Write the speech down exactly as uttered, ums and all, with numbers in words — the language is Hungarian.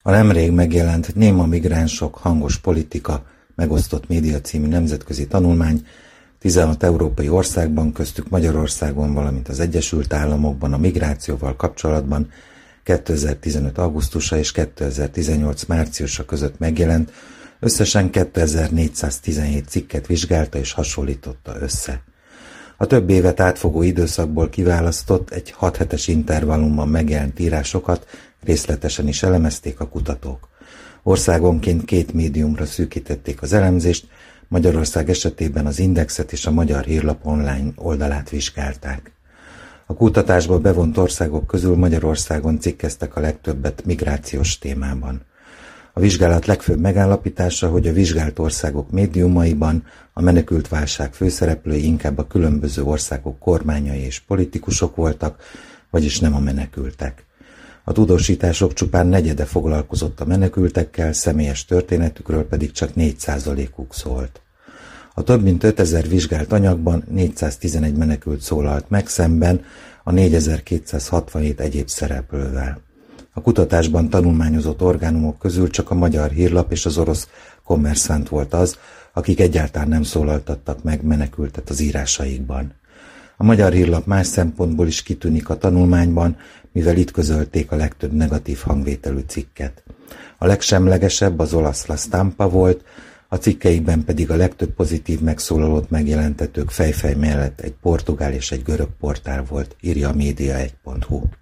A nemrég megjelent Néma migránsok, hangos politika, megosztott média című nemzetközi tanulmány tizenhat európai országban, köztük Magyarországon, valamint az Egyesült Államokban a migrációval kapcsolatban kétezer-tizenöt augusztusa és kétezer-tizennyolc márciusa között megjelent, összesen kétezer-négyszáztizenhét cikket vizsgálta és hasonlította össze. A több évet átfogó időszakból kiválasztott, egy hat hetes intervallumban megjelent írásokat részletesen is elemezték a kutatók. Országonként két médiumra szűkítették az elemzést, Magyarország esetében az Indexet és a Magyar Hírlap online oldalát vizsgálták. A kutatásba bevont országok közül Magyarországon cikkeztek a legtöbbet migrációs témában. A vizsgálat legfőbb megállapítása, hogy a vizsgált országok médiumaiban a menekültválság főszereplői inkább a különböző országok kormányai és politikusok voltak, vagyis nem a menekültek. A tudósítások csupán negyede foglalkozott a menekültekkel, személyes történetükről pedig csak négy százalékuk szólt. A több mint ötezer vizsgált anyagban négyszáztizenegy menekült szólalt meg, szemben a négyezer-kétszázhatvanhét egyéb szereplővel. A kutatásban tanulmányozott orgánumok közül csak a Magyar Hírlap és az orosz Kommerszant volt az, akik egyáltalán nem szólaltattak meg menekültet az írásaikban. A Magyar Hírlap más szempontból is kitűnik a tanulmányban, mivel itt közölték a legtöbb negatív hangvételű cikket. A legsemlegesebb az olasz La Stampa volt, a cikkeikben pedig a legtöbb pozitív megszólalót megjelentetők fejfej mellett egy portugál és egy görög portál volt, írja a média egy pont hu.